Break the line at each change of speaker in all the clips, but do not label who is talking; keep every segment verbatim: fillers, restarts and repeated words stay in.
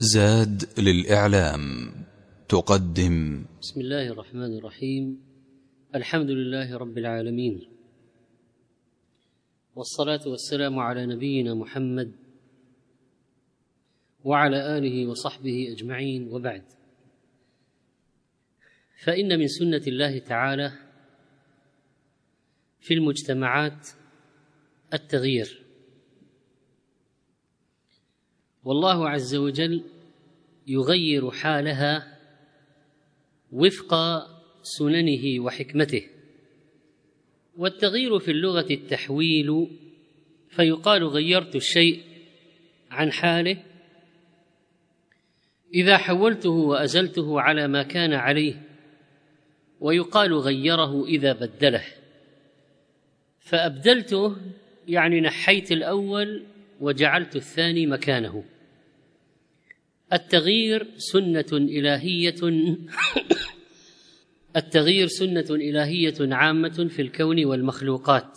زاد للإعلام تقدم.
بسم الله الرحمن الرحيم. الحمد لله رب العالمين، والصلاة والسلام على نبينا محمد وعلى آله وصحبه أجمعين، وبعد. فإن من سنة الله تعالى في المجتمعات التغيير، والله عز وجل يغير حالها وفق سننه وحكمته. والتغيير في اللغة التحويل، فيقال غيرت الشيء عن حاله إذا حولته وأزلته على ما كان عليه، ويقال غيره إذا بدله. فأبدلته يعني نحيت الأول وجعلت الثاني مكانه. التغيير سنة إلهية التغيير سنة إلهية عامة في الكون والمخلوقات،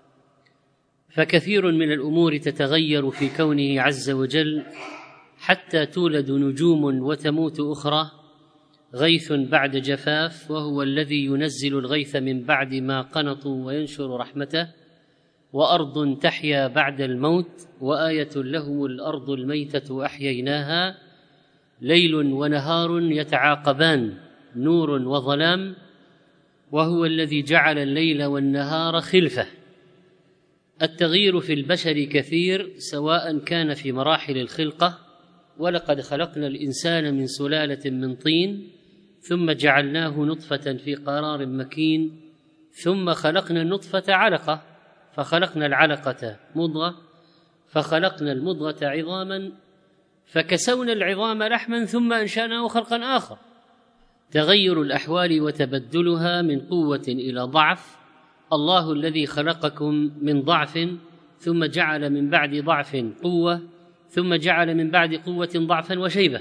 فكثير من الأمور تتغير في كونه عز وجل، حتى تولد نجوم وتموت أخرى، غيث بعد جفاف، وهو الذي ينزل الغيث من بعد ما قنطوا وينشر رحمته، وأرض تحيا بعد الموت، وآية لهم الأرض الميتة أحييناها، ليل ونهار يتعاقبان، نور وظلام، وهو الذي جعل الليل والنهار خلفة. التغيير في البشر كثير، سواء كان في مراحل الخلقة، ولقد خلقنا الإنسان من سلالة من طين ثم جعلناه نطفة في قرار مكين، ثم خلقنا النطفة علقة، فخلقنا العلقة مضغة، فخلقنا المضغة عظاما، فكسونا العظام لحما، ثم أنشأناه خلقا آخر. تغير الأحوال وتبدلها من قوة إلى ضعف. الله الذي خلقكم من ضعف ثم جعل من بعد ضعف قوة، ثم جعل من بعد قوة ضعفا وشيبة،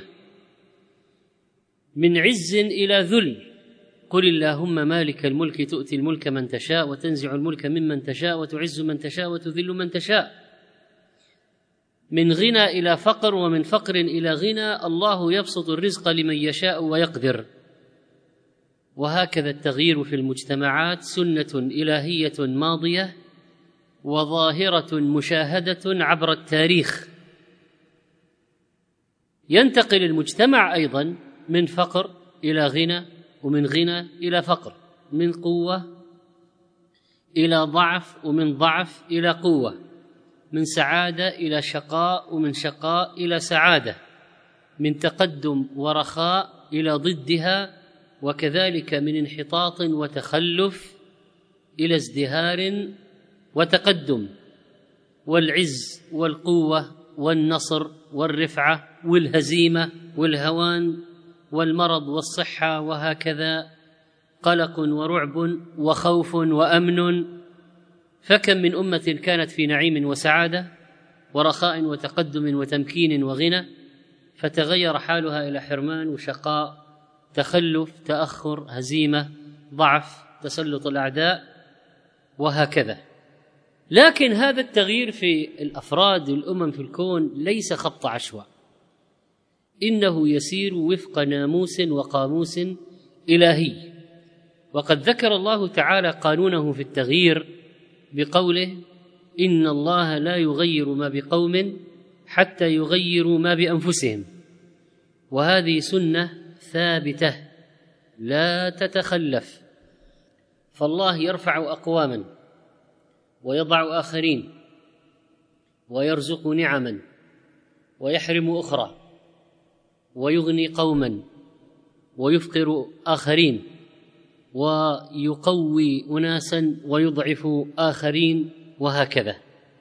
من عز إلى ذل. قل اللهم مالك الملك تؤتي الملك من تشاء، وتنزع الملك ممن تشاء، وتعز من تشاء، وتذل من تشاء. من غنى إلى فقر، ومن فقر إلى غنى. الله يبسط الرزق لمن يشاء ويقدر. وهكذا التغيير في المجتمعات سنة إلهية ماضية وظاهرة مشاهدة عبر التاريخ. ينتقل المجتمع أيضا من فقر إلى غنى، ومن غنى إلى فقر، من قوة إلى ضعف، ومن ضعف إلى قوة، من سعادة إلى شقاء، ومن شقاء إلى سعادة، من تقدم ورخاء إلى ضدها، وكذلك من انحطاط وتخلف إلى ازدهار وتقدم. والعز والقوة والنصر والرفعة والهزيمة والهوان والمرض والصحة، وهكذا قلق ورعب وخوف وأمن. فكم من أمة كانت في نعيم وسعادة ورخاء وتقدم وتمكين وغنى، فتغير حالها إلى حرمان وشقاء، تخلف، تأخر، هزيمة، ضعف، تسلط الأعداء، وهكذا. لكن هذا التغيير في الأفراد والأمم في الكون ليس خبط عشواء، إنه يسير وفق ناموس وقاموس إلهي. وقد ذكر الله تعالى قانونه في التغيير بقوله: إن الله لا يغير ما بقوم حتى يغيروا ما بأنفسهم. وهذه سنة ثابتة لا تتخلف. فالله يرفع أقواما ويضع آخرين، ويرزق نعما ويحرم أخرى، ويغني قوما ويفقر آخرين، ويقوي أناسا ويضعف آخرين، وهكذا.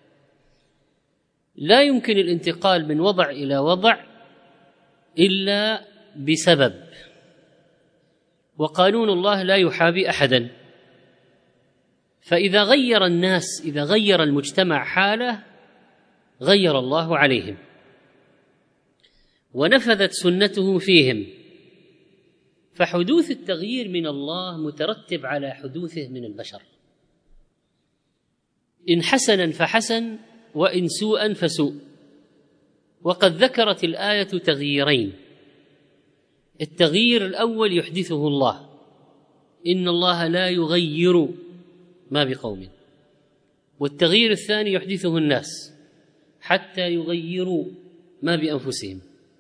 لا يمكن الانتقال من وضع إلى وضع إلا بسبب، وقانون الله لا يحابي أحدا. فإذا غير الناس، إذا غير المجتمع حاله، غير الله عليهم، ونفذت سنته فيهم. فحدوث التغيير من الله مترتب على حدوثه من البشر، إن حسنا فحسن، وإن سوءا فسوء. وقد ذكرت الآية تغييرين. التغيير الأول يحدثه الله، إن الله لا يغير ما بقوم، والتغيير الثاني يحدثه الناس حتى يغيروا ما بأنفسهم،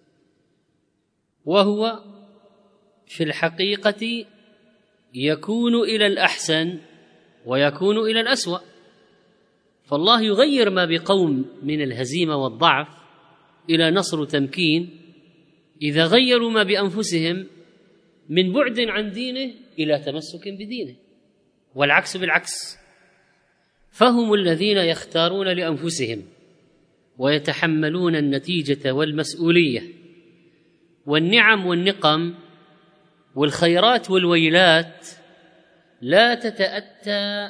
وهو في الحقيقة يكون إلى الأحسن ويكون إلى الأسوأ. فالله يغير ما بقوم من الهزيمة والضعف إلى نصر وتمكين إذا غيروا ما بأنفسهم من بعد عن دينه إلى تمسك بدينه، والعكس بالعكس. فهم الذين يختارون لأنفسهم ويتحملون النتيجة والمسؤولية، والنعم والنقم والخيرات والويلات لا تتأتى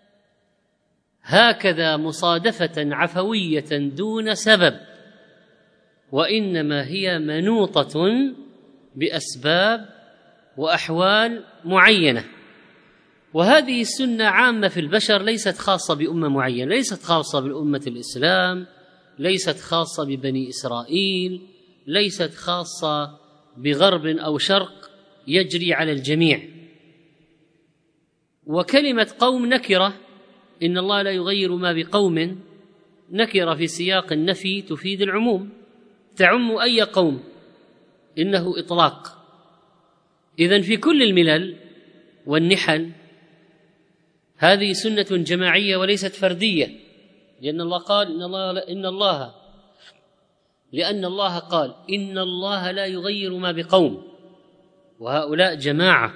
هكذا مصادفة عفوية دون سبب، وإنما هي منوطة بأسباب وأحوال معينة. وهذه السنة عامة في البشر، ليست خاصة بأمة معينة، ليست خاصة بالأمة الإسلام، ليست خاصة ببني إسرائيل، ليست خاصة بغرب أو شرق، يجري على الجميع. وكلمة قوم نكرة، إن الله لا يغير ما بقوم نكرة في سياق النفي تفيد العموم، تعم أي قوم، إنه إطلاق. إذن في كل الملل والنحل هذه سنة جماعية وليست فردية، لأن الله قال إن الله, إن الله لأن الله قال إن الله لا يغير ما بقوم، وهؤلاء جماعة.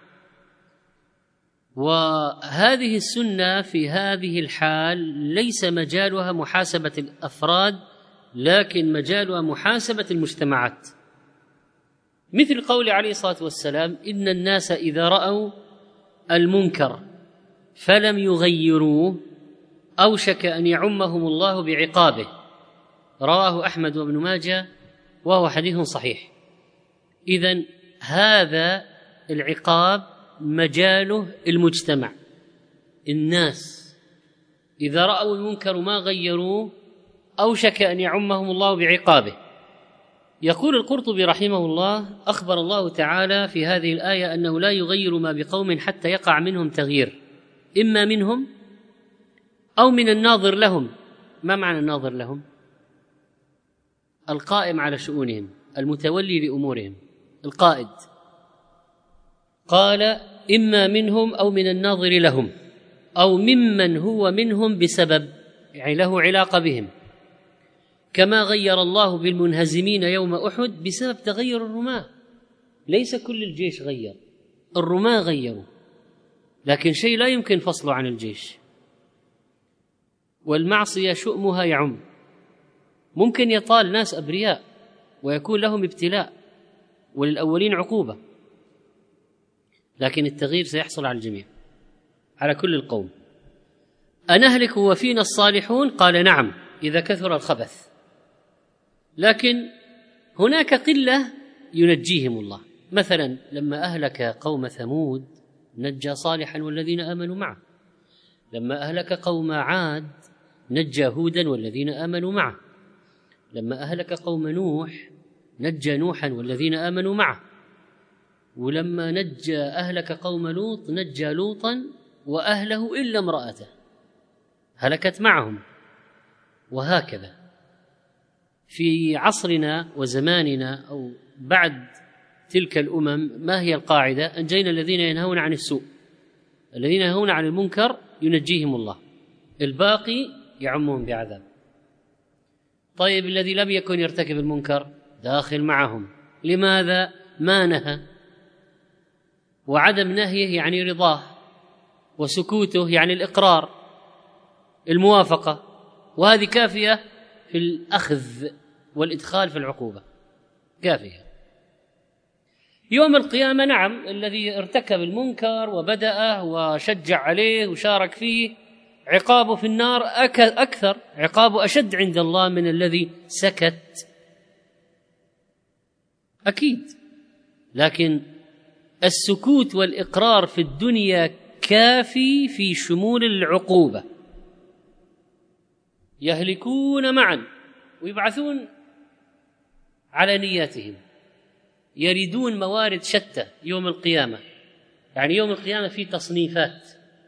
وهذه السنة في هذه الحال ليس مجالها محاسبة الأفراد، لكن مجالها محاسبة المجتمعات، مثل قول عليه الصلاة والسلام إن الناس إذا رأوا المنكر فلم يغيروه أوشك أن يعمهم الله بعقابه، رواه أحمد وابن ماجه وهو حديث صحيح. إذن هذا العقاب مجاله المجتمع، الناس إذا رأوا المنكر ما غيروه أوشك أن يعمهم الله بعقابه. يقول القرطبي رحمه الله أخبر الله تعالى في هذه الآية أنه لا يغير ما بقوم حتى يقع منهم تغيير، إما منهم أو من الناظر لهم. ما معنى الناظر لهم؟ القائم على شؤونهم، المتولي لأمورهم، القائد. قال إما منهم أو من الناظر لهم أو ممن هو منهم بسبب، يعني له علاقة بهم، كما غير الله بالمنهزمين يوم أحد بسبب تغير الرماة. ليس كل الجيش غير، الرماة غيروا، لكن شيء لا يمكن فصله عن الجيش. والمعصية شؤمها يعم، ممكن يطال ناس أبرياء ويكون لهم ابتلاء وللأولين عقوبة، لكن التغيير سيحصل على الجميع، على كل القوم. أنهلك وفينا الصالحون؟ قال نعم إذا كثر الخبث، لكن هناك قلة ينجيهم الله. مثلا لما أهلك قوم ثمود نجى صالحا والذين آمنوا معه، لما أهلك قوم عاد نجى هودا والذين آمنوا معه، لما أهلك قوم نوح نجى نوحا والذين آمنوا معه، ولما نجى أهلك قوم لوط نجى لوطا وأهله إلا امرأته هلكت معهم. وهكذا في عصرنا وزماننا أو بعد تلك الأمم ما هي القاعدة؟ أنجينا الذين ينهون عن السوء، الذين ينهون عن المنكر ينجيهم الله، الباقي يعمهم بعذاب. طيب الذي لم يكن يرتكب المنكر داخل معهم، لماذا؟ ما نهى، وعدم نهيه يعني رضاه، وسكوته يعني الإقرار، الموافقة، وهذه كافية في الأخذ والإدخال في العقوبة، كافية. يوم القيامة نعم الذي ارتكب المنكر وبدأه وشجع عليه وشارك فيه عقابه في النار أكثر، عقابه أشد عند الله من الذي سكت، أكيد. لكن السكوت والإقرار في الدنيا كافي في شمول العقوبة. يهلكون معا ويبعثون على نياتهم، يريدون موارد شتى يوم القيامة. يعني يوم القيامة في تصنيفات،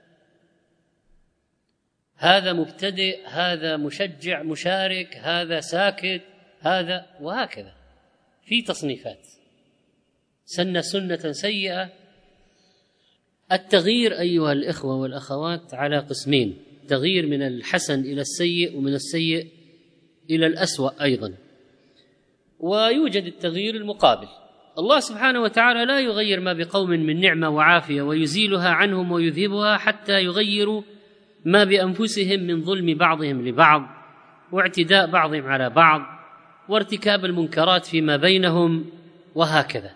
هذا مبتدئ، هذا مشجع مشارك، هذا ساكت، هذا وهكذا، في تصنيفات. سن سنة سيئة. التغيير أيها الإخوة والأخوات على قسمين: تغيير من الحسن إلى السيء، ومن السيء إلى الأسوأ أيضا. ويوجد التغيير المقابل. الله سبحانه وتعالى لا يغير ما بقوم من نعمة وعافية ويزيلها عنهم ويذهبها حتى يغيروا ما بأنفسهم من ظلم بعضهم لبعض، واعتداء بعضهم على بعض، وارتكاب المنكرات فيما بينهم، وهكذا.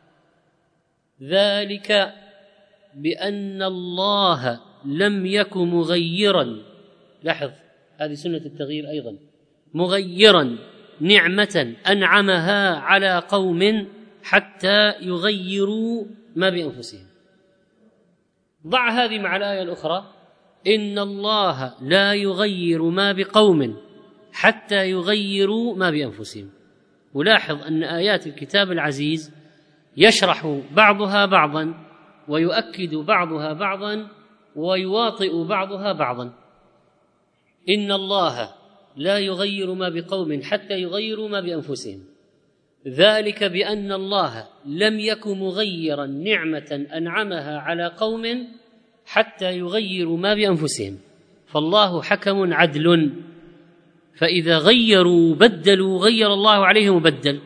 ذلك بأن الله لم يك مغيرا، لاحظ هذه سنة التغيير أيضا، مغيرا نعمة أنعمها على قوم حتى يغيروا ما بأنفسهم. ضع هذه مع الآية الأخرى: إن الله لا يغير ما بقوم حتى يغيروا ما بأنفسهم. ولاحظ أن آيات الكتاب العزيز يشرح بعضها بعضا، ويؤكد بعضها بعضا، ويواطئ بعضها بعضا. إن الله لا يغير ما بقوم حتى يغيروا ما بأنفسهم، ذلك بأن الله لم يك مغيرا نعمة أنعمها على قوم حتى يغيروا ما بأنفسهم، فالله حكم عدل، فإذا غيروا بدلوا غير الله عليهم وبدل.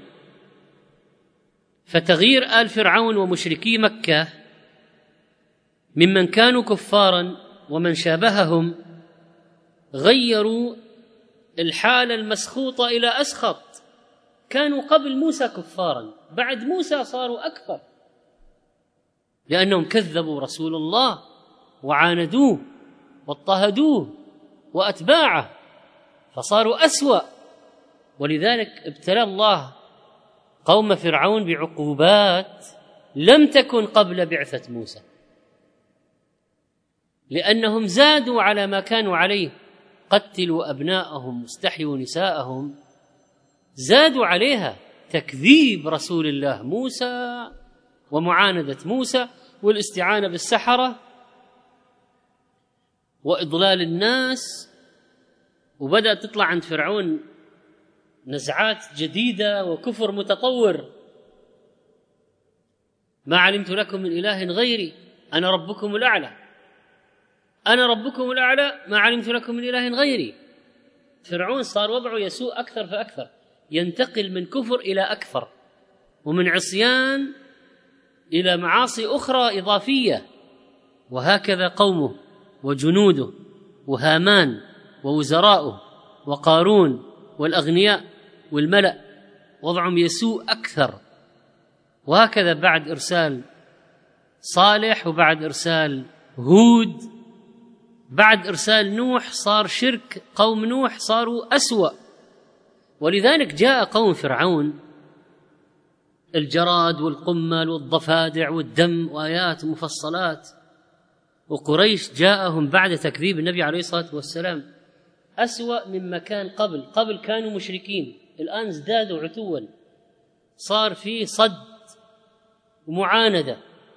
فتغيير آل فرعون ومشركي مكة ممن كانوا كفارا ومن شابههم غيروا الحالة المسخوطة إلى أسخط. كانوا قبل موسى كفارا، بعد موسى صاروا أكفر، لأنهم كذبوا رسول الله وعاندوه واضطهدوه وأتباعه، فصاروا أسوأ. ولذلك ابتلى الله قوم فرعون بعقوبات لم تكن قبل بعثة موسى، لأنهم زادوا على ما كانوا عليه، قتلوا أبناءهم واستحيوا نساءهم، زادوا عليها تكذيب رسول الله موسى ومعاندة موسى والاستعانة بالسحرة وإضلال الناس. وبدأت تطلع عند فرعون نزعات جديدة وكفر متطور: ما علمت لكم من إله غيري أنا ربكم الأعلى، أنا ربكم الأعلى ما علمت لكم من إله غيري. فرعون صار وضعه يسوء أكثر فأكثر، ينتقل من كفر إلى أكثر، ومن عصيان إلى معاصي أخرى إضافية. وهكذا قومه وجنوده وهامان ووزراؤه وقارون والأغنياء والملأ، وضعهم يسوء أكثر. وهكذا بعد إرسال صالح، وبعد إرسال هود، بعد إرسال نوح صار شرك قوم نوح صاروا أسوأ. ولذلك جاء قوم فرعون الجراد والقمل والضفادع والدم وآيات مفصلات، وقريش جاءهم بعد تكذيب النبي عليه الصلاة والسلام أسوأ مما كان قبل. قبل كانوا مشركين، الآن ازدادوا عتوا، صار فيه صد ومعاندة،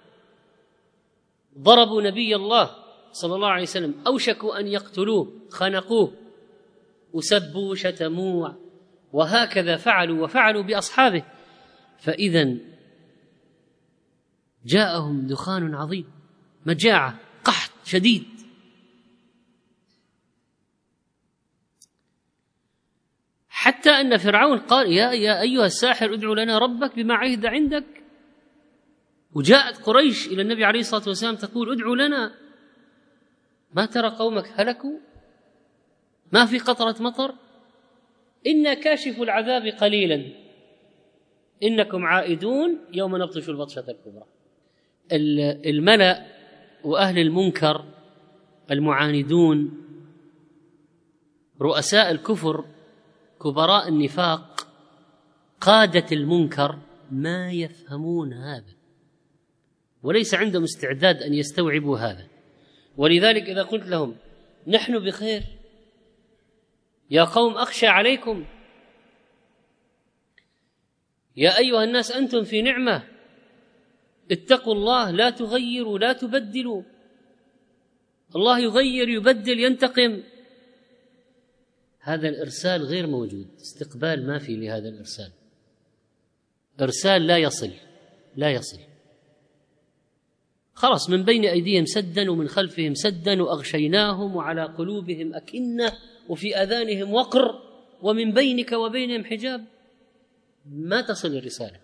ضربوا نبي الله صلى الله عليه وسلم، أوشكوا أن يقتلوه، خنقوه وسبوا وشتموه، وهكذا فعلوا وفعلوا بأصحابه. فإذا جاءهم دخان عظيم، مجاعة، قحط شديد. حتى أن فرعون قال: يا, يا أيها الساحر ادعو لنا ربك بما عهد عندك. وجاءت قريش إلى النبي عليه الصلاة والسلام تقول: ادعو لنا، ما ترى قومك هلكوا، ما في قطرة مطر، إنا كاشف العذاب قليلا إنكم عائدون يوم نبطش البطشة الكبرى. الملأ وأهل المنكر المعاندون، رؤساء الكفر، كبراء النفاق، قادة المنكر، ما يفهمون هذا، وليس عندهم استعداد أن يستوعبوا هذا. ولذلك إذا قلت لهم نحن بخير يا قوم أخشى عليكم، يا أيها الناس أنتم في نعمة، اتقوا الله، لا تغيروا لا تبدلوا. الله يغير يبدل ينتقم. هذا الإرسال غير موجود، استقبال ما في لهذا الإرسال، إرسال لا يصل لا يصل خلاص، من بين أيديهم سدا ومن خلفهم سدا وأغشيناهم وعلى قلوبهم أكنة وفي آذانهم وقر ومن بينك وبينهم حجاب. ما تصل الرسالة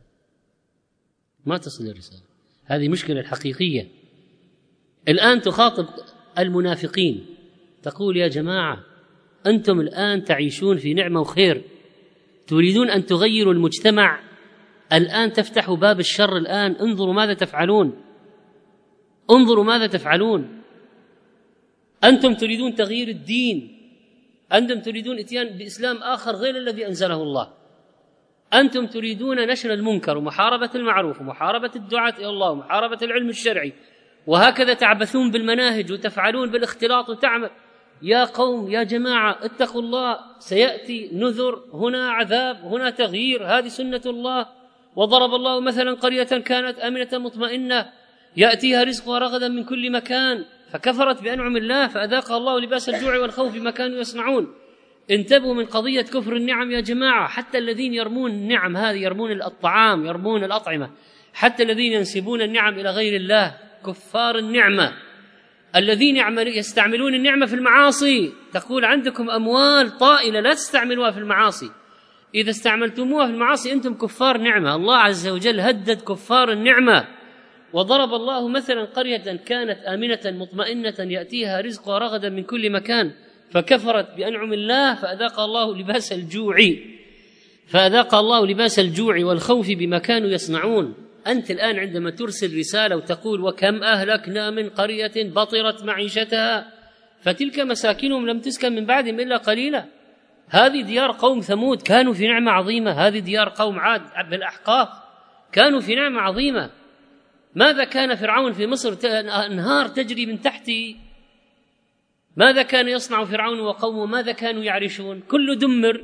ما تصل الرسالة هذه مشكلة حقيقية. الآن تخاطب المنافقين تقول يا جماعة أنتم الآن تعيشون في نعمة وخير، تريدون أن تغيروا المجتمع، الآن تفتحوا باب الشر، الآن انظروا ماذا تفعلون، انظروا ماذا تفعلون. أنتم تريدون تغيير الدين، أنتم تريدون إتيان بإسلام آخر غير الذي أنزله الله، أنتم تريدون نشر المنكر ومحاربة المعروف ومحاربة الدعاة إلى الله ومحاربة العلم الشرعي، وهكذا تعبثون بالمناهج وتفعلون بالاختلاط وتعمل. يا قوم يا جماعة اتقوا الله، سيأتي نذر، هنا عذاب، هنا تغيير، هذه سنة الله. وضرب الله مثلا قرية كانت آمنة مطمئنة يأتيها رزقها رغدا من كل مكان فكفرت بأنعم الله فأذاقها الله لباس الجوع والخوف بما كانوا يصنعون. انتبهوا من قضية كفر النعم يا جماعة، حتى الذين يرمون النعم هذه، يرمون الطعام، يرمون الأطعمة، حتى الذين ينسبون النعم إلى غير الله كفار النعمة. الذين يستعملون النعمة في المعاصي، تقول عندكم أموال طائلة لا تستعملوها في المعاصي، إذا استعملتموها في المعاصي أنتم كفار نعمة. الله عز وجل هدد كفار النعمة. وضرب الله مثلا قرية كانت آمنة مطمئنة يأتيها رزقها رغدا من كل مكان فكفرت بأنعم الله فأذاق الله لباس الجوع فأذاق الله لباس الجوع والخوف بما كانوا يصنعون. أنت الآن عندما ترسل رسالة وتقول وكم أهلكنا من قرية بطرت معيشتها فتلك مساكنهم لم تسكن من بعدهم إلا قليلا. هذه ديار قوم ثمود كانوا في نعمة عظيمة، هذه ديار قوم عاد بالأحقاف كانوا في نعمة عظيمة. ماذا كان فرعون في مصر؟ أنهار تجري من تحته. ماذا كان يصنع فرعون وقومه؟ ماذا كانوا يعرشون؟ كله دمر.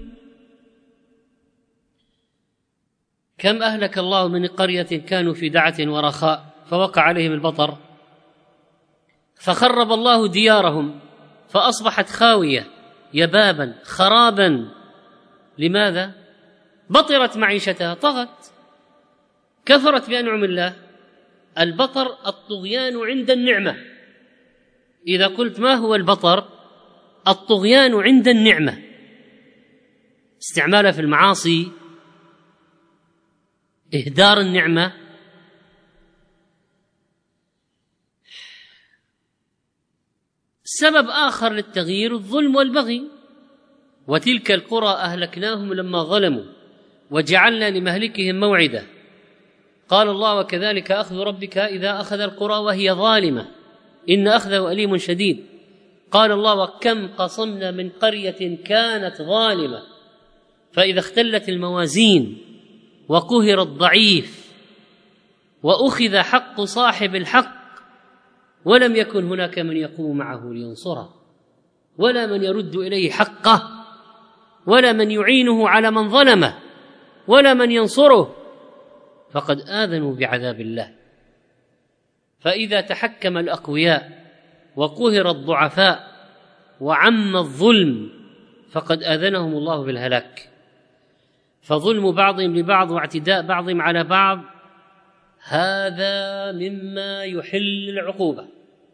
كم أهلك الله من قرية كانوا في دعة ورخاء فوقع عليهم البطر فخرب الله ديارهم فأصبحت خاوية يبابا خرابا. لماذا؟ بطرت معيشتها، طغت، كفرت بأنعم الله. البطر الطغيان عند النعمة. إذا قلت ما هو البطر؟ الطغيان عند النعمة، استعمالها في المعاصي، إهدار النعمة. سبب آخر للتغيير الظلم والبغي. وتلك القرى أهلكناهم لما ظلموا وجعلنا لمهلكهم موعدا. قال الله وكذلك أخذ ربك إذا أخذ القرى وهي ظالمة إن أخذه أليم شديد. قال الله وكم قصمنا من قرية كانت ظالمة فإذا اختلت الموازين وقهر الضعيف وأخذ حق صاحب الحق ولم يكن هناك من يقوم معه لينصره ولا من يرد إليه حقه ولا من يعينه على من ظلمه ولا من ينصره، فقد آذنوا بعذاب الله. فإذا تحكم الأقوياء وقهر الضعفاء وعم الظلم فقد آذنهم الله بالهلاك. فظلم بعضهم لبعض واعتداء بعضهم على بعض هذا مما يحل العقوبة.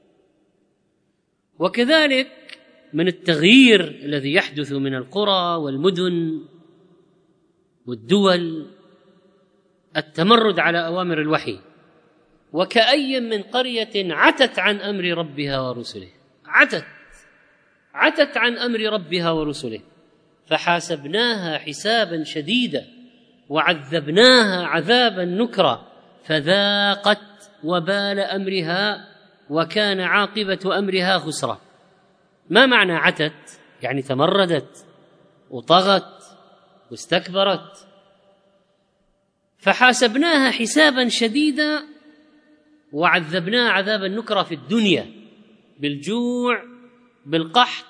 وكذلك من التغيير الذي يحدث من القرى والمدن والدول التمرد على أوامر الوحي. وكأي من قرية عتت عن أمر ربها ورسله، عتت عتت عن أمر ربها ورسله فحاسبناها حسابا شديدا وعذبناها عذابا نكرا فذاقت وبال أمرها وكان عاقبة أمرها خسرا. ما معنى عتت؟ يعني تمردت وطغت واستكبرت. فحاسبناها حسابا شديدا وعذبناها عذابا نكرا في الدنيا بالجوع بالقحط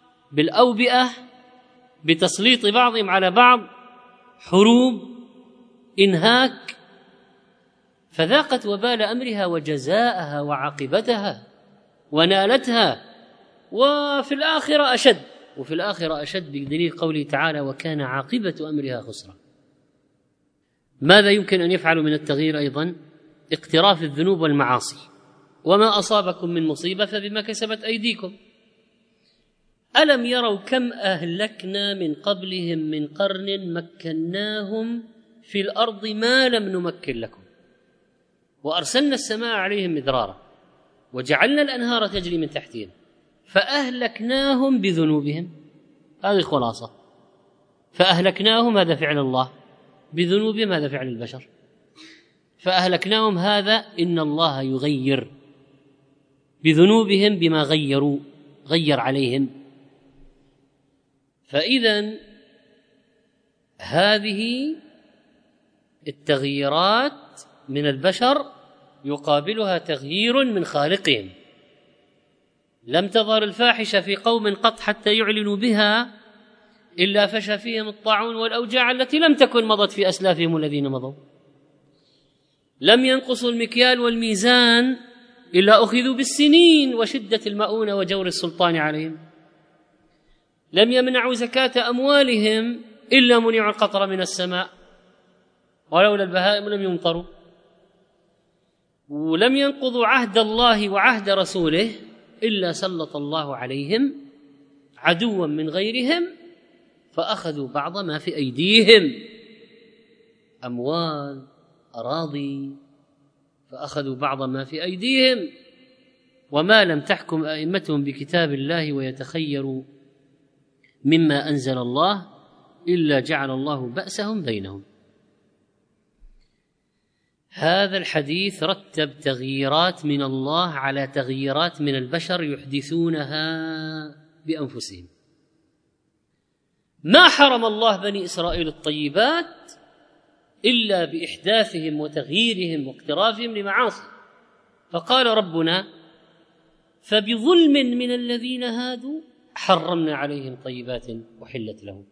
بالأوبئة بتسليط بعضهم على بعض، حروب، إنهاك، فذاقت وبال أمرها وجزاءها وعاقبتها ونالتها، وفي الآخرة أشد وفي الآخرة أشد بدليل قوله تعالى: وكان عاقبة أمرها خسرا. ماذا يمكن أن يفعلوا من التغيير أيضا؟ اقتراف الذنوب والمعاصي. وما أصابكم من مصيبة فبما كسبت أيديكم. ألم يروا كم أهلكنا من قبلهم من قرن مكناهم في الأرض ما لم نمكن لكم وأرسلنا السماء عليهم مدرارا وجعلنا الأنهار تجري من تحتهم فأهلكناهم بذنوبهم. هذه الخلاصة. فأهلكناهم هذا فعل الله، بذنوبهم هذا فعل البشر. فأهلكناهم هذا إن الله يغير بذنوبهم بما غيروا غير عليهم. فإذن هذه التغييرات من البشر يقابلها تغيير من خالقهم. لم تظهر الفاحشة في قوم قط حتى يعلنوا بها إلا فشى فيهم الطاعون والأوجاع التي لم تكن مضت في أسلافهم الذين مضوا. لم ينقصوا المكيال والميزان إلا أخذوا بالسنين وشدة المؤونة وجور السلطان عليهم. لم يمنعوا زكاة أموالهم إلا منعوا القطر من السماء، ولولا البهائم لم يمطروا. ولم ينقضوا عهد الله وعهد رسوله إلا سلط الله عليهم عدوا من غيرهم فأخذوا بعض ما في أيديهم، أموال، أراضي، فأخذوا بعض ما في أيديهم. وما لم تحكم أئمتهم بكتاب الله ويتخيروا مما أنزل الله إلا جعل الله بأسهم بينهم. هذا الحديث رتب تغييرات من الله على تغييرات من البشر يحدثونها بأنفسهم. ما حرم الله بني إسرائيل الطيبات إلا بإحداثهم وتغييرهم واقترافهم لمعاصي. فقال ربنا: فبظلم من الذين هادوا حرمنا عليهم طيبات أحلت لهم.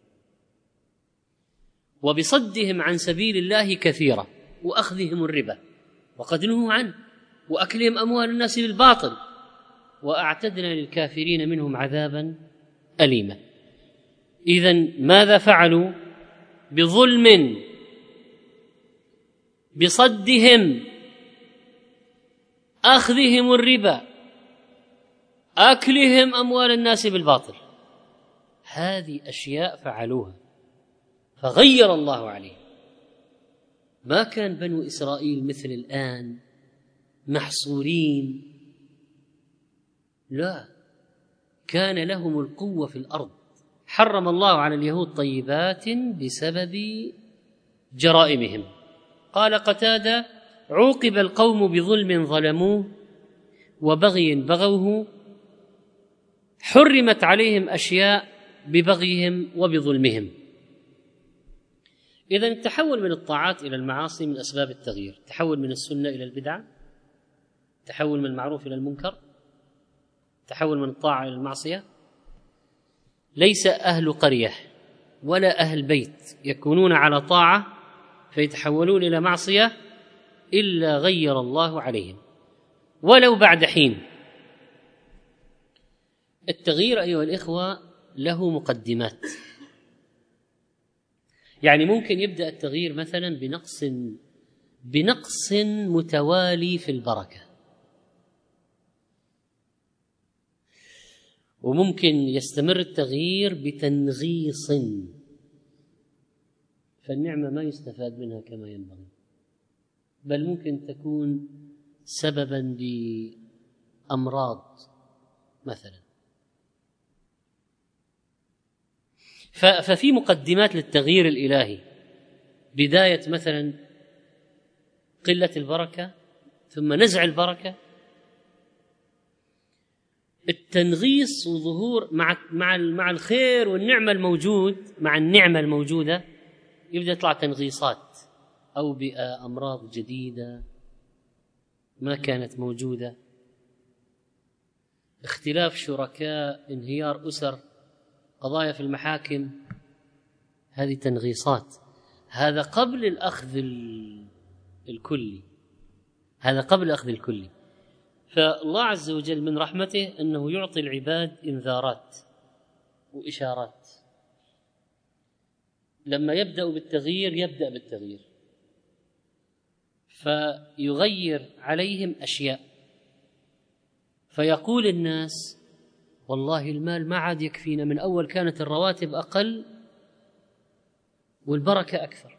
وبصدهم عن سبيل الله كثيرا وأخذهم الربا وقد نهوا عنه وأكلهم أموال الناس بالباطل وأعتدنا للكافرين منهم عذابا أليما. إذن ماذا فعلوا؟ بظلم، بصدهم، أخذهم الربا، أكلهم أموال الناس بالباطل. هذه أشياء فعلوها فغير الله عليهم. ما كان بنو إسرائيل مثل الآن محصورين، لا، كان لهم القوة في الأرض. حرم الله على اليهود طيبات بسبب جرائمهم. قال قتادة: عوقب القوم بظلم ظلموه وبغي بغوه، حرمت عليهم أشياء ببغيهم وبظلمهم. إذن التحول من الطاعات إلى المعاصي من أسباب التغيير. تحول من السنة إلى البدعة، تحول من المعروف إلى المنكر، تحول من الطاعة إلى المعصية. ليس أهل قرية ولا أهل بيت يكونون على طاعة فيتحولون إلى معصية إلا غير الله عليهم ولو بعد حين. التغيير أيها الإخوة له مقدمات. يعني ممكن يبدأ التغيير مثلا بنقص بنقص متوالي في البركة، وممكن يستمر التغيير بتنغيص فالنعمة ما يستفاد منها كما ينبغي، بل ممكن تكون سببا لأمراض مثلا. ففي مقدمات للتغيير الإلهي، بداية مثلا قلة البركة ثم نزع البركة، التنغيص وظهور مع مع مع الخير والنعمة الموجود، مع النعمة الموجودة يبدأ يطلع تنغيصات، أوبئة، أمراض جديدة ما كانت موجودة، اختلاف شركاء، انهيار أسر، قضايا في المحاكم. هذه تنغيصات. هذا قبل الأخذ الكلي، هذا قبل الأخذ الكلي. فالله عز وجل من رحمته أنه يعطي العباد إنذارات وإشارات. لما يبدأ بالتغيير يبدأ بالتغيير فيغير عليهم أشياء، فيقول الناس والله المال ما عاد يكفينا، من أول كانت الرواتب أقل والبركة أكثر،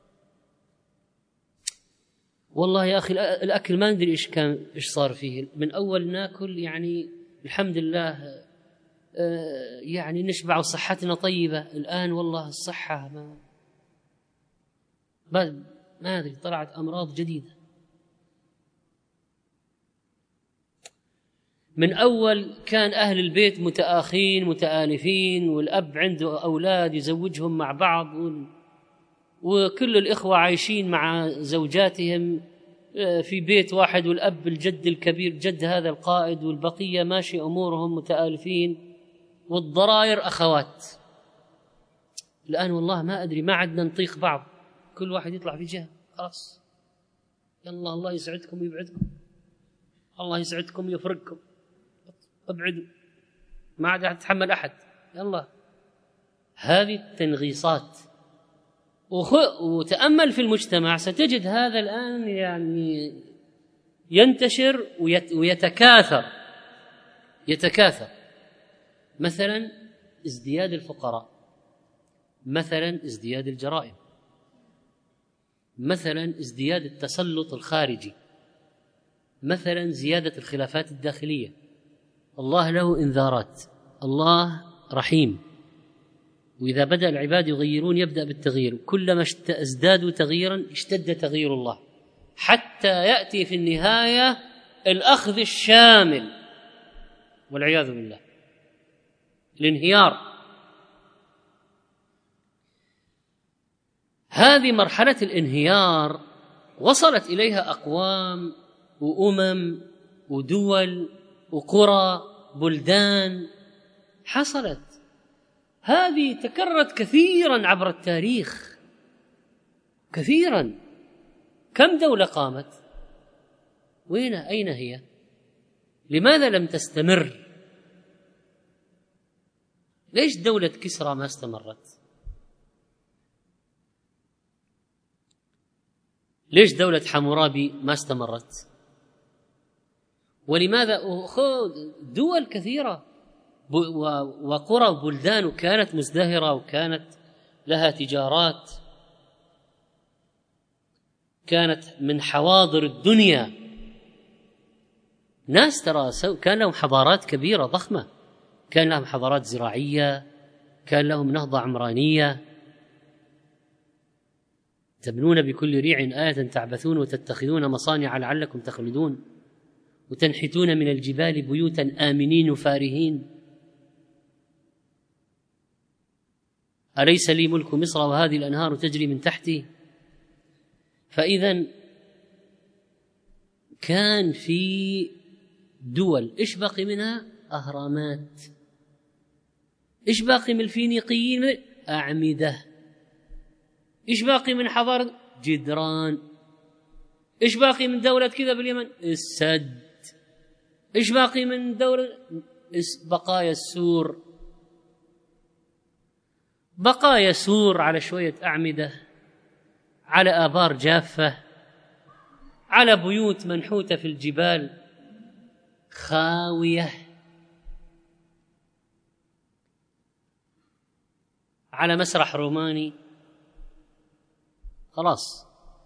والله يا أخي الأكل ما ندري إيش كان إيش صار فيه، من أول ناكل يعني الحمد لله يعني نشبع وصحتنا طيبة، الآن والله الصحة ما ما, ما أدري طلعت أمراض جديدة. من أول كان أهل البيت متآخين متآلفين، والأب عنده أولاد يزوجهم مع بعض، وكل الإخوة عايشين مع زوجاتهم في بيت واحد، والأب الجد الكبير جد هذا القائد، والبقية ماشي أمورهم متآلفين، والضرائر أخوات. الآن والله ما أدري ما عدنا نطيق بعض، كل واحد يطلع في جهة، خلاص يلا الله يسعدكم ويبعدكم، الله يسعدكم ويفرقكم، ابعدوا، ما عاد أتحمل أحد، يلا. هذه التنغيصات. وتأمل في المجتمع ستجد هذا الآن يعني ينتشر ويتكاثر يتكاثر. مثلا ازدياد الفقراء، مثلا ازدياد الجرائم، مثلا ازدياد التسلط الخارجي، مثلا زيادة الخلافات الداخلية. الله له إنذارات، الله رحيم، وإذا بدأ العباد يغيرون يبدأ بالتغيير، كلما ازدادوا تغييرا اشتد تغيير الله، حتى يأتي في النهاية الأخذ الشامل والعياذ بالله، الانهيار. هذه مرحلة الانهيار وصلت إليها أقوام وأمم ودول وقرى بلدان، حصلت هذه تكررت كثيرا عبر التاريخ، كثيرا. كم دولة قامت؟ وين أين هي؟ لماذا لم تستمر؟ ليش دولة كسرى ما استمرت؟ ليش دولة حمورابي ما استمرت؟ ولماذا دول كثيرة وقرى وبلدان كانت مزدهرة وكانت لها تجارات، كانت من حواضر الدنيا، ناس ترى كان لهم حضارات كبيرة ضخمة، كان لهم حضارات زراعية، كان لهم نهضة عمرانية. تبنون بكل ريع آية تعبثون وتتخذون مصانع لعلكم تخلدون وتنحتون من الجبال بيوتا آمنين فارهين. أليس لي ملك مصر وهذه الأنهار تجري من تحتي؟ فإذا كان في دول إيش باقي منها؟ أهرامات. إيش باقي من الفينيقيين؟ أعمدة. إيش باقي من حضارة؟ جدران. إيش باقي من دولة كذا باليمن؟ السد. إيش باقي من دولة؟ بقايا السور، بقايا سور على شوية أعمدة، على آبار جافة، على بيوت منحوتة في الجبال خاوية، على مسرح روماني. خلاص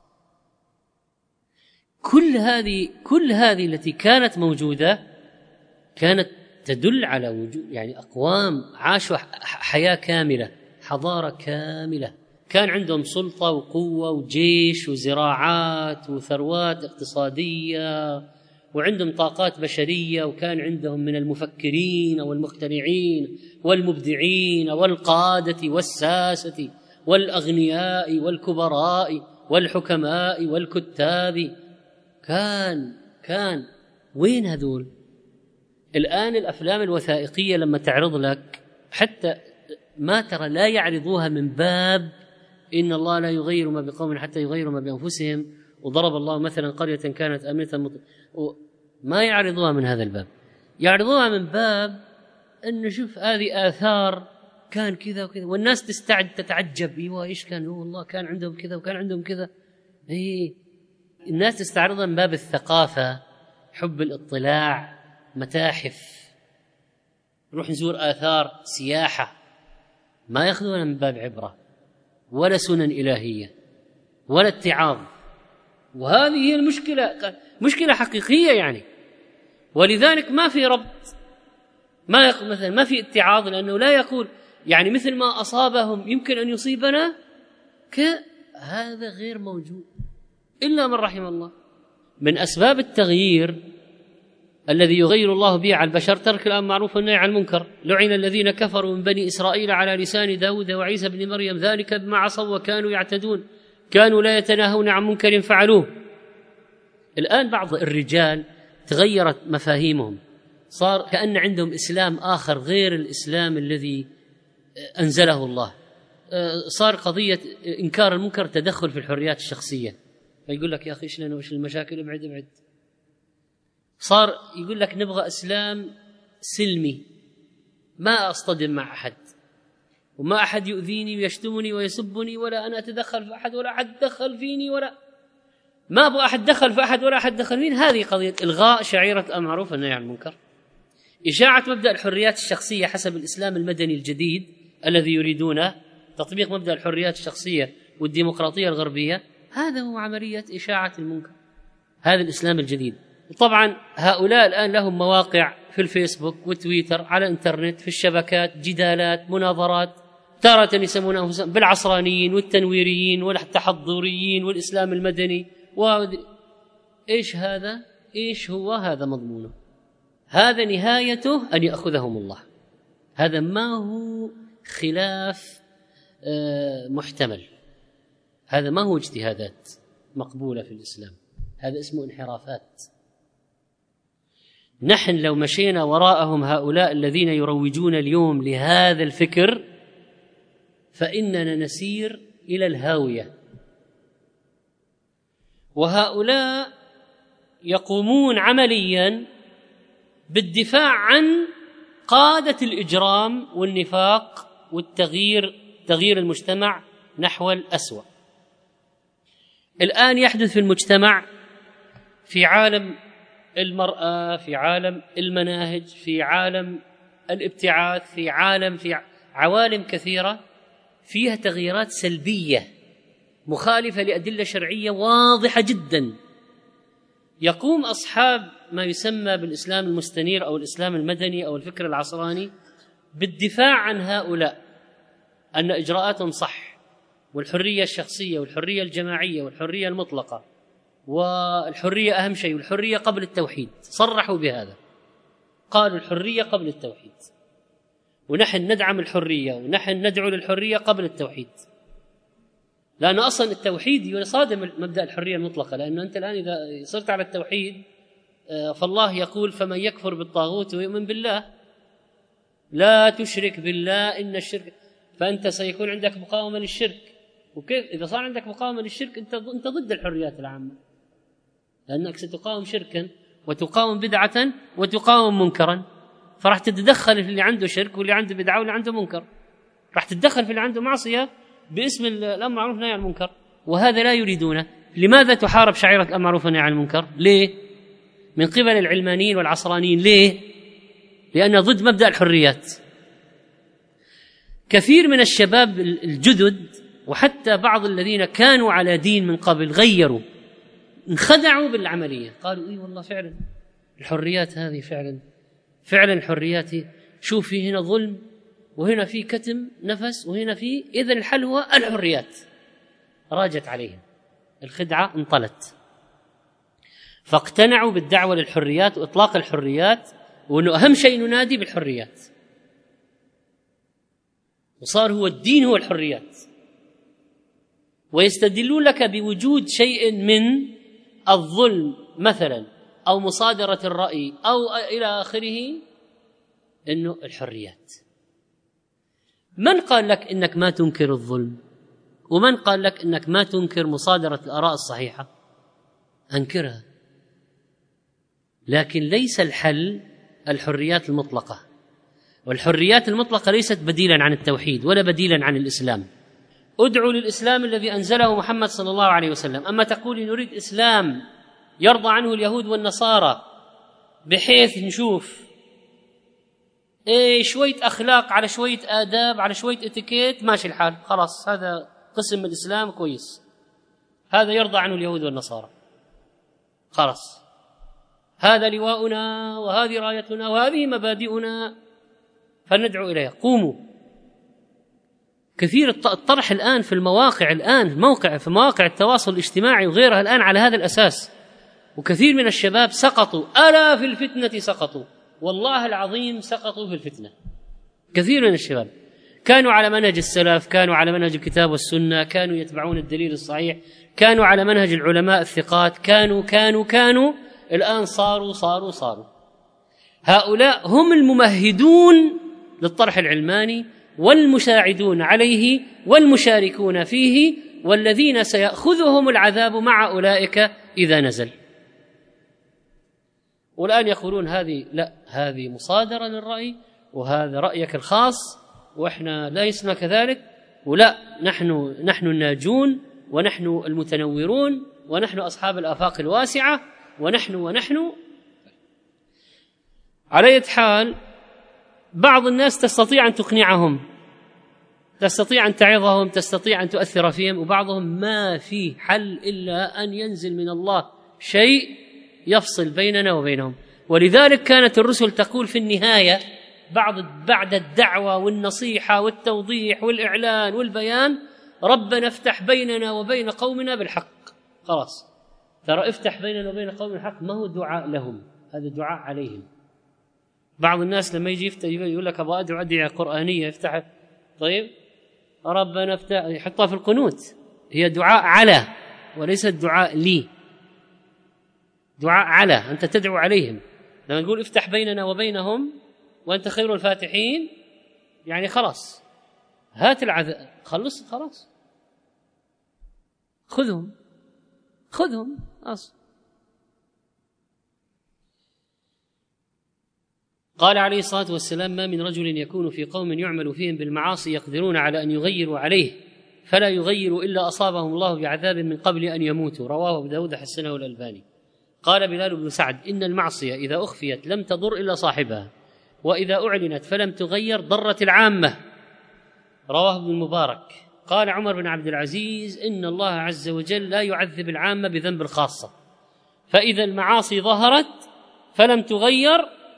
كل هذه كل هذه التي كانت موجودة كانت تدل على وجود يعني أقوام عاشوا حياة كاملة، حضارة كاملة، كان عندهم سلطة وقوة وجيش وزراعات وثروات اقتصادية، وعندهم طاقات بشرية، وكان عندهم من المفكرين والمخترعين والمبدعين والقادة والساسة والأغنياء والكبراء والحكماء والكتاب. كان كان وين هذول؟ الآن الأفلام الوثائقية لما تعرض لك حتى ما ترى، لا يعرضوها من باب إن الله لا يغير ما بقوم حتى يغيروا ما بأنفسهم، وضرب الله مثلا قرية كانت آمنة مط... ما يعرضوها من هذا الباب، يعرضوها من باب أنه شوف هذه آثار كان كذا وكذا، والناس تستعد تتعجب ايوه ايش كان، والله كان عندهم كذا وكان عندهم كذا. اي الناس تستعرضها من باب الثقافة، حب الاطلاع، متاحف، نروح نزور آثار، سياحة، ما يأخذونها من باب عبرة ولا سنن إلهية ولا اتعاظ. وهذه هي المشكلة، مشكلة حقيقية يعني. ولذلك ما في ربط، ما يقول مثلا ما في اتعاظ، لأنه لا يقول يعني مثل ما أصابهم يمكن أن يصيبنا، كهذا غير موجود إلا من رحم الله. من أسباب التغيير الذي يغير الله به على البشر ترك الأمر معروف والنهي عن المنكر. لعن الذين كفروا من بني إسرائيل على لسان داود وعيسى بن مريم ذلك بما عصوا وكانوا يعتدون كانوا لا يتناهون عن منكر فعلوه. الآن بعض الرجال تغيرت مفاهيمهم، صار كأن عندهم إسلام آخر غير الإسلام الذي أنزله الله. صار قضية إنكار المنكر تدخل في الحريات الشخصية، فيقول لك يا أخي إيش لنا وإيش المشاكل، ابعد ابعد. صار يقول لك نبغى إسلام سلمي، ما أصطدم مع أحد وما أحد يؤذيني ويشتمني ويسبني ولا أنا أتدخل في أحد ولا أحد دخل فيني ولا ما أبغى أحد دخل في أحد ولا أحد دخل فيني. هذه قضية إلغاء شعيرة المعروف والنهي عن المنكر، إشاعة مبدأ الحريات الشخصية حسب الإسلام المدني الجديد الذي يريدونه، تطبيق مبدأ الحريات الشخصية والديمقراطية الغربية. هذا هو عملية إشاعة المنكر، هذا الإسلام الجديد. طبعا هؤلاء الآن لهم مواقع في الفيسبوك وتويتر، على الإنترنت، في الشبكات، جدالات، مناظرات، تارة يسمون أنفسهم بالعصرانيين والتنويريين والتحضريين والإسلام المدني و... إيش هذا؟ إيش هو هذا مضمونه؟ هذا نهايته أن يأخذهم الله. هذا ما هو خلاف محتمل، هذا ما هو اجتهادات مقبولة في الإسلام، هذا اسمه انحرافات. نحن لو مشينا وراءهم هؤلاء الذين يروجون اليوم لهذا الفكر فإننا نسير إلى الهاوية. وهؤلاء يقومون عمليا بالدفاع عن قادة الإجرام والنفاق والتغيير، تغيير المجتمع نحو الأسوأ. الآن يحدث في المجتمع، في عالم المرأة، في عالم المناهج، في عالم الابتعاث، في عالم في عوالم كثيرة فيها تغييرات سلبية مخالفة لأدلة شرعية واضحة جدا. يقوم أصحاب ما يسمى بالإسلام المستنير أو الإسلام المدني أو الفكر العصراني بالدفاع عن هؤلاء، أن إجراءاتهم صح، والحرية الشخصية والحرية الجماعية والحرية المطلقة والحرية أهم شيء، والحرية قبل التوحيد. صرحوا بهذا، قالوا الحرية قبل التوحيد، ونحن ندعم الحرية ونحن ندعو للحرية قبل التوحيد، لأن أصلا التوحيد يصادم مبدأ الحرية المطلقة. لأنه أنت الآن إذا صرت على التوحيد فالله يقول فمن يكفر بالطاغوت ويؤمن بالله لا تشرك بالله إن الشرك، فأنت سيكون عندك مقاومة للشرك. وكيف إذا صار عندك مقاومة للشرك أنت أنت ضد الحريات العامة، لأنك ستقاوم شركا وتقاوم بدعة وتقاوم منكرا، فراح تتدخل في اللي عنده شرك واللي عنده بدعة واللي عنده منكر، راح تتدخل في اللي عنده معصية باسم الأمر معروف والنهي عن المنكر، وهذا لا يريدونه. لماذا تحارب شعيرة الأمر معروف والنهي عن المنكر؟ ليه؟ من قبل العلمانيين والعصرانيين. ليه؟ لأنه ضد مبدأ الحريات. كثير من الشباب الجدد وحتى بعض الذين كانوا على دين من قبل غيروا، انخدعوا بالعملية، قالوا إيه والله فعلا الحريات هذه فعلا فعلا الحريات، شوف في هنا ظلم وهنا في كتم نفس وهنا في، إذن الحل هو الحريات. راجت عليهم الخدعة، انطلت، فاقتنعوا بالدعوة للحريات وإطلاق الحريات، وأنه أهم شيء ننادي بالحريات، وصار هو الدين هو الحريات. ويستدلون لك بوجود شيء من الظلم مثلا أو مصادرة الرأي أو إلى آخره أنه الحريات. من قال لك إنك ما تنكر الظلم ومن قال لك أنك ما تنكر مصادرة الآراء الصحيحة؟ أنكرها، لكن ليس الحل الحريات المطلقة، والحريات المطلقة ليست بديلا عن التوحيد ولا بديلا عن الإسلام. ادعوا للإسلام الذي أنزله محمد صلى الله عليه وسلم. أما تقول نريد إسلام يرضى عنه اليهود والنصارى بحيث نشوف إيه شوية أخلاق على شوية آداب على شوية اتيكيت، ماشي الحال، خلاص هذا قسم من الإسلام كويس، هذا يرضى عنه اليهود والنصارى، خلاص هذا لواؤنا وهذه رايتنا وهذه مبادئنا فندعو إليها. قوموا. كثير الطرح الآن في المواقع، الآن موقع في مواقع التواصل الاجتماعي وغيرها الآن على هذا الأساس، وكثير من الشباب سقطوا. ألا في الفتنة سقطوا، والله العظيم سقطوا في الفتنة. كثير من الشباب كانوا على منهج السلف، كانوا على منهج الكتاب والسنة، كانوا يتبعون الدليل الصحيح، كانوا على منهج العلماء الثقات، كانوا كانوا كانوا الآن صاروا صاروا صاروا هؤلاء هم الممهدون للطرح العلماني والمساعدون عليه والمشاركون فيه، والذين سيأخذهم العذاب مع أولئك إذا نزل. والآن يقولون هذه لا، هذه مصادرة للرأي، وهذا رأيك الخاص، وإحنا لسنا كذلك، ولا نحن نحن الناجون، ونحن المتنورون، ونحن أصحاب الآفاق الواسعة، ونحن ونحن على أي حال. بعض الناس تستطيع أن تقنعهم، تستطيع أن تعظهم، تستطيع أن تؤثر فيهم، وبعضهم ما في حل إلا أن ينزل من الله شيء يفصل بيننا وبينهم. ولذلك كانت الرسل تقول في النهاية بعد بعد الدعوة والنصيحة والتوضيح والإعلان والبيان: ربنا افتح بيننا وبين قومنا بالحق. خلاص، ترى افتح بيننا وبين قومنا بالحق ما هو دعاء لهم، هذا دعاء عليهم. بعض الناس لما يجي يفتح يقول لك أبغى أدعو أدعية قرآنية، افتح طيب ربنا افتح، يحطها في القنوت، هي دعاء على وليس دعاء لي، دعاء على، أنت تدعو عليهم. لما نقول افتح بيننا وبينهم وأنت خير الفاتحين، يعني خلاص هات العذاب، خلص خلاص، خذهم خذهم أصلا. قال عليه الصلاة والسلام: ما من رجل يكون في قوم يعمل فيهم بالمعاصي يقدرون على أن يغيروا عليه فلا يغيروا إلا أصابهم الله بعذاب من قبل أن يموتوا. رواه أبو داود حسنه الألباني. قال بلال بن سعد: إن المعصية إذا أخفيت لم تضر إلا صاحبها، وإذا أعلنت فلم تغير ضرت العامة. رواه ابن المبارك. قال عمر بن عبد العزيز: إن الله عز وجل لا يعذب العامة بذنب الخاصة، فإذا المعاصي ظهرت فلم تغير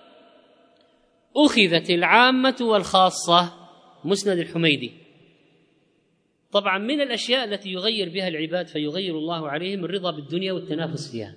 أخذت العامة والخاصة. مسند الحميدي. طبعا من الأشياء التي يغير بها العباد فيغير الله عليهم الرضا بالدنيا والتنافس فيها.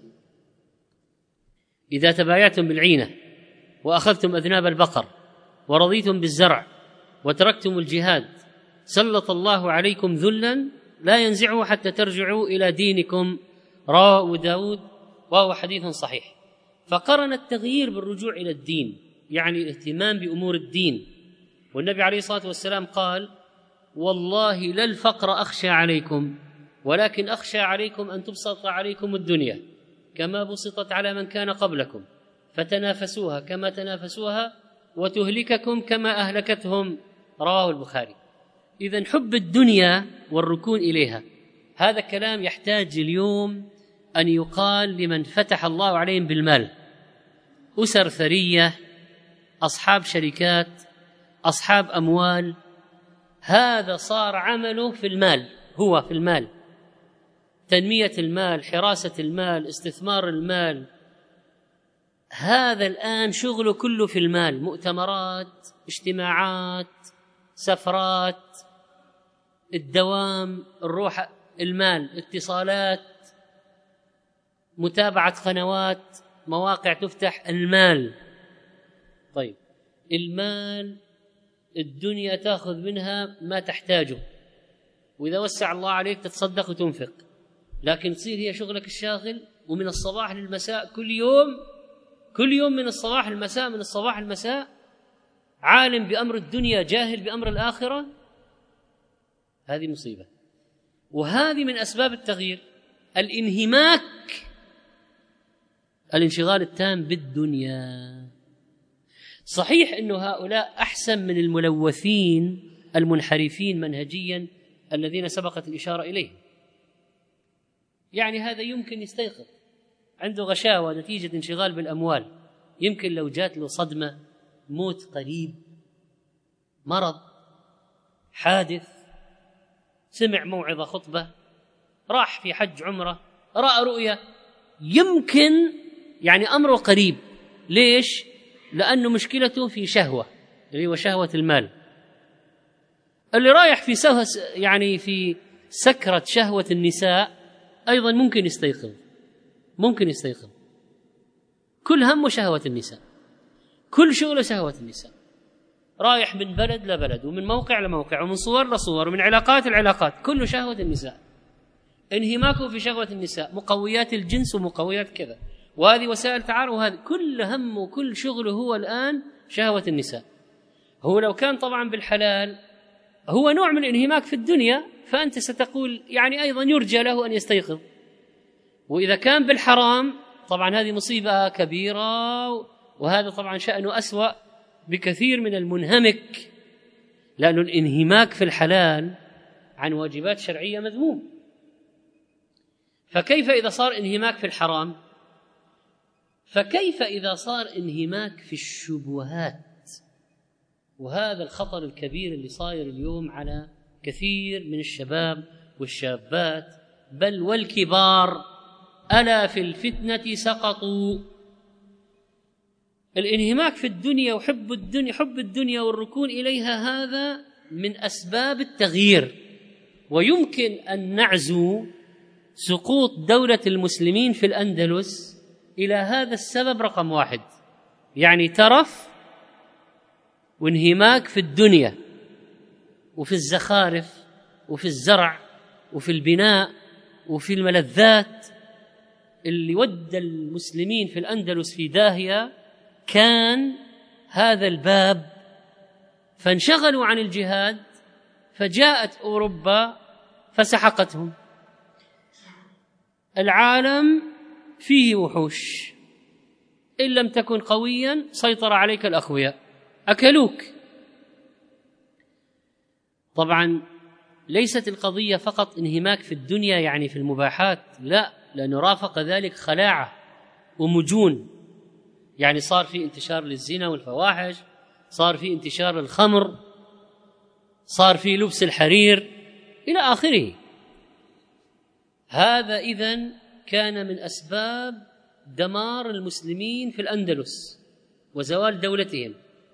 إذا تبايعتم بالعينة وأخذتم أذناب البقر ورضيتم بالزرع وتركتم الجهاد سلط الله عليكم ذلا لا ينزعه حتى ترجعوا إلى دينكم. رواه أبو داود وهو حديث صحيح. فقرن التغيير بالرجوع إلى الدين، يعني الاهتمام بأمور الدين. والنبي عليه الصلاة والسلام قال: والله لا الفقر أخشى عليكم، ولكن أخشى عليكم أن تبسط عليكم الدنيا كما بسطت على من كان قبلكم فتنافسوها كما تنافسوها وتهلككم كما أهلكتهم. رواه البخاري. إذن حب الدنيا والركون إليها هذا كلام يحتاج اليوم أن يقال لمن فتح الله عليهم بالمال، أسر ثرية، أصحاب شركات، أصحاب أموال، هذا صار عمله في المال، هو في المال، تنمية المال، حراسة المال، استثمار المال، هذا الآن شغله كله في المال. مؤتمرات، اجتماعات، سفرات، الدوام، الروح، المال، اتصالات، متابعة قنوات، مواقع تفتح، المال. طيب المال الدنيا تأخذ منها ما تحتاجه، وإذا وسع الله عليك تتصدق وتنفق، لكن تصير هي شغلك الشاغل، ومن الصباح للمساء كل يوم كل يوم من الصباح للمساء من الصباح للمساء عالم بأمر الدنيا جاهل بأمر الآخرة. هذه مصيبة. وهذه من أسباب التغيير. الانهماك، الانشغال التام بالدنيا. صحيح أن هؤلاء أحسن من الملوثين المنحرفين منهجيا الذين سبقت الإشارة إليه. يعني هذا يمكن يستيقظ عنده غشاوة نتيجة انشغال بالأموال، يمكن لو جات له صدمة، موت قريب، مرض، حادث، سمع موعظة خطبة، راح في حج عمرة، رأى رؤية، يمكن يعني أمره قريب. ليش؟ لأنه مشكلته في شهوة، اللي هو شهوة المال. اللي رايح في سهوة يعني في سكرة شهوة النساء أيضا ممكن يستيقظ، ممكن يستيقظ. كل همه شهوة النساء، كل شغله شهوة النساء، رايح من بلد لبلد ومن موقع لموقع ومن صور لصور ومن علاقات لعلاقات، كله شهوة النساء. انهماكه في شهوة النساء، مقويات الجنس ومقويات كذا، وهذه وسائل تعارف، وهذه كل همه كل شغله هو الآن شهوة النساء. هو لو كان طبعا بالحلال هو نوع من الانهماك في الدنيا، فأنت ستقول يعني أيضا يرجى له أن يستيقظ. وإذا كان بالحرام طبعا هذه مصيبة كبيرة، وهذا طبعا شأنه أسوأ بكثير من المنهمك، لأن الانهماك في الحلال عن واجبات شرعية مذموم. فكيف إذا صار انهماك في الحرام؟ فكيف إذا صار انهماك في الشبهات؟ وهذا الخطر الكبير اللي صاير اليوم على كثير من الشباب والشابات بل والكبار. ألا في الفتنة سقطوا. الانهماك في الدنيا وحب الدنيا، حب الدنيا والركون إليها، هذا من أسباب التغيير. ويمكن أن نعزو سقوط دولة المسلمين في الأندلس إلى هذا السبب رقم واحد، يعني ترف وانهماك في الدنيا وفي الزخارف وفي الزرع وفي البناء وفي الملذات. اللي ودى المسلمين في الأندلس في داهية كان هذا الباب، فانشغلوا عن الجهاد، فجاءت أوروبا فسحقتهم. العالم فيه وحوش، إن لم تكن قويا سيطر عليك الأقوياء، أكلوك. طبعا ليست القضية فقط انهماك في الدنيا يعني في المباحات، لا، لأنه رافق ذلك خلاعة ومجون. يعني صار في انتشار للزنا والفواحش، صار في انتشار الخمر، صار في لبس الحرير إلى آخره. هذا إذن كان من أسباب دمار المسلمين في الأندلس وزوال دولتهم.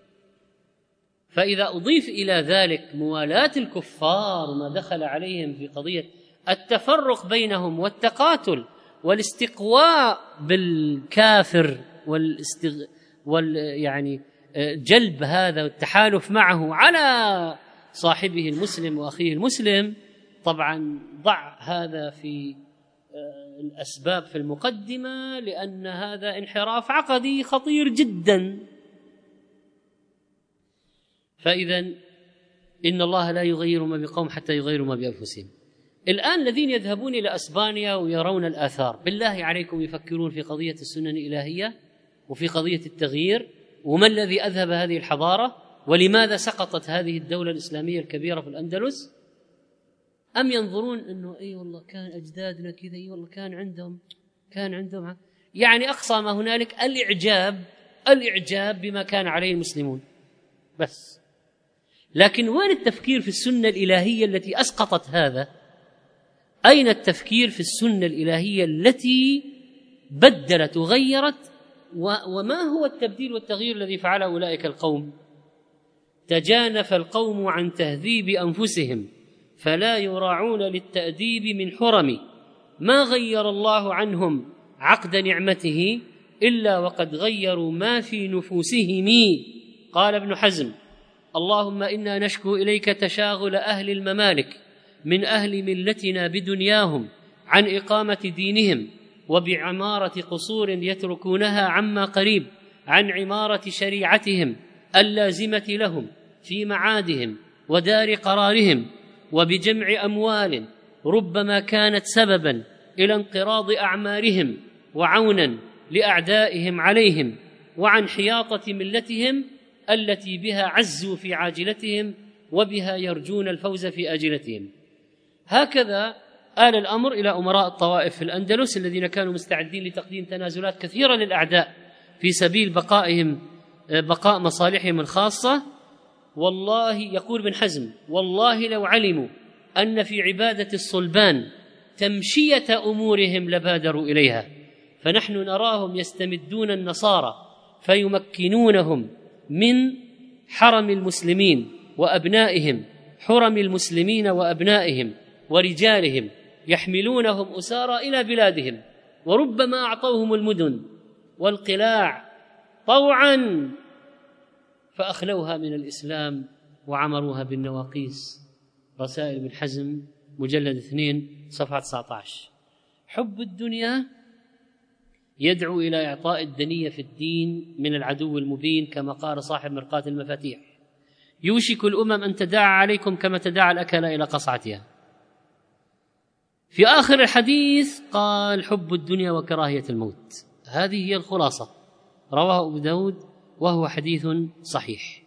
فإذا أضيف إلى ذلك موالاة الكفار وما دخل عليهم في قضية التفرق بينهم والتقاتل والاستقواء بالكافر والاستغ... وال... يعني جلب هذا والتحالف معه على صاحبه المسلم وأخيه المسلم، طبعا ضع هذا في الأسباب في المقدمة، لأن هذا انحراف عقدي خطير جدا. فإذا إن الله لا يغير ما بقوم حتى يغيروا ما بأنفسهم. الآن الذين يذهبون إلى أسبانيا ويرون الآثار، بالله عليكم يفكرون في قضية السنن الإلهية وفي قضية التغيير، وما الذي أذهب هذه الحضارة، ولماذا سقطت هذه الدولة الإسلامية الكبيرة في الأندلس؟ أم ينظرون أنه أي والله كان أجدادنا كذا، أي والله كان عندهم كان عندهم يعني أقصى ما هنالك الإعجاب الإعجاب بما كان عليه المسلمون بس. لكن وين التفكير في السنة الإلهية التي أسقطت هذا؟ أين التفكير في السنة الإلهية التي بدلت وغيرت؟ وما هو التبديل والتغيير الذي فعله أولئك القوم؟ تجانف القوم عن تهذيب أنفسهم فلا يراعون للتأديب من حرم، ما غير الله عنهم عقد نعمته إلا وقد غيروا ما في نفوسهم. قال ابن حزم: اللهم إنا نشكو إليك تشاغل أهل الممالك من أهل ملتنا بدنياهم عن إقامة دينهم، وبعمارة قصور يتركونها عما قريب عن عمارة شريعتهم اللازمة لهم في معادهم ودار قرارهم، وبجمع أموال ربما كانت سببا إلى انقراض أعمارهم وعونا لأعدائهم عليهم وعن حياطة ملتهم التي بها عزوا في عاجلتهم وبها يرجون الفوز في آجلتهم. هكذا آل الأمر إلى أمراء الطوائف في الأندلس الذين كانوا مستعدين لتقديم تنازلات كثيرة للأعداء في سبيل بقائهم بقاء مصالحهم الخاصة. والله يقول ابن حزم: والله لو علموا أن في عبادة الصلبان تمشية أمورهم لبادروا إليها، فنحن نراهم يستمدون النصارى فيمكنونهم من حرم المسلمين وأبنائهم حرم المسلمين وأبنائهم ورجالهم، يحملونهم أسارى إلى بلادهم، وربما أعطوهم المدن والقلاع طوعا فأخلوها من الإسلام وعمروها بالنواقيس. رسائل ابن حزم مجلد اثنين صفحة تسعة عشر. حب الدنيا يدعو إلى إعطاء الدنية في الدين من العدو المبين، كما قال صاحب مرقاة المفاتيح: يوشك الأمم أن تداعى عليكم كما تداعى الأكل إلى قصعتها. في آخر الحديث قال: حب الدنيا وكراهية الموت. هذه هي الخلاصة، رواه أبو داود وهو حديث صحيح.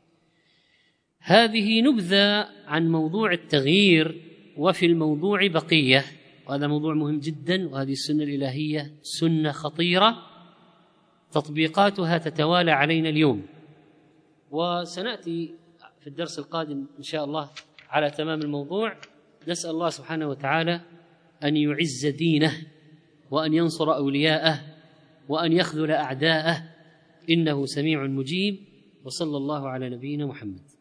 هذه نبذة عن موضوع التغيير، وفي الموضوع بقية، وهذا موضوع مهم جدا. وهذه السنة الإلهية سنة خطيرة تطبيقاتها تتوالى علينا اليوم، وسنأتي في الدرس القادم إن شاء الله على تمام الموضوع. نسأل الله سبحانه وتعالى أن يعز دينه وأن ينصر أولياءه وأن يخذل أعداءه، إنه سميع مجيب. وصلى الله على نبينا محمد.